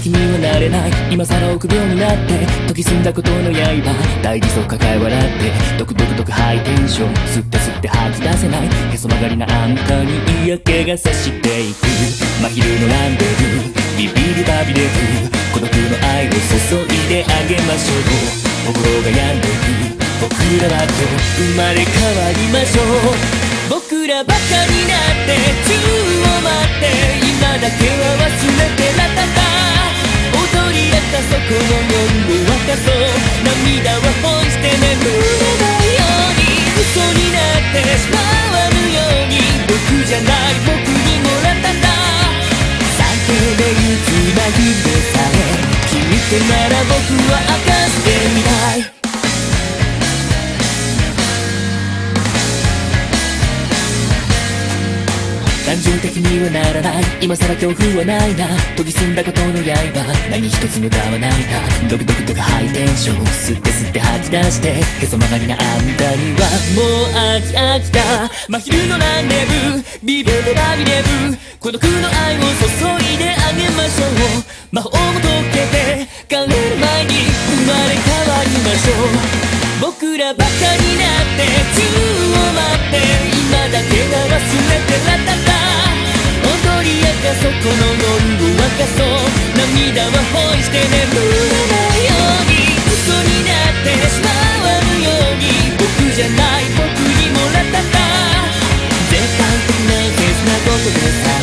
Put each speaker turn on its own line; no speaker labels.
的にはなれない今さら臆病になって時澄んだことの刃大理想抱え笑ってドクドクドクハイテンション吸って吸って吐き出せないへそ曲がりなあんたに嫌気がさしていく真昼のランデブービビリバビレブ孤独の愛を注いであげましょう心が病んでいく僕らは今日生まれ変わりましょう僕らバカになって宙を待って今だけは忘れてラタタ踊り明かそこの夜を沸かそう涙はポイして眠れないように嘘になってしまわぬように僕じゃない僕にもラタタ最低で憂鬱な日でさえ君となら僕は明かしてみたい感情的にはならない今さら恐怖はないな研ぎ澄んだことの刃何一つ無駄はないなドクドクドクハイテンション吸って吸って吐き出してへそ曲がりなあんたにはもう飽き飽きた真昼のランデブービビデバビデブ孤独の愛を注いであげましょう魔法も解けて枯れる前に生まれ変わりましょう僕らバカになって宙を待って今だけが忘れてラタタ踊り明かそこの夜を沸かそう涙はポイして眠れないように嘘になってしまわぬように僕じゃない僕にもラタタ絶対的な切なことでさ